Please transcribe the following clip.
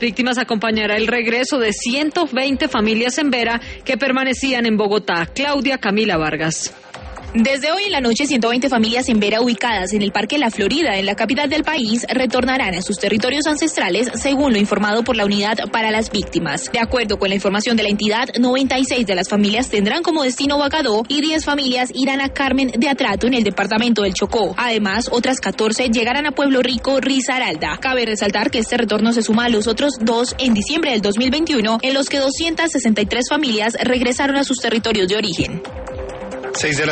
Víctimas acompañará el regreso de 120 familias en Vera que permanecían en Bogotá. Claudia Camila Vargas. Desde hoy en la noche, 120 familias en Vera ubicadas en el Parque La Florida, en la capital del país, retornarán a sus territorios ancestrales, según lo informado por la Unidad para las Víctimas. De acuerdo con la información de la entidad, 96 de las familias tendrán como destino Bogadó y 10 familias irán a Carmen de Atrato, en el departamento del Chocó. Además, otras 14 llegarán a Pueblo Rico, Risaralda. Cabe resaltar que este retorno se suma a los otros 2 en diciembre del 2021, en los que 263 familias regresaron a sus territorios de origen.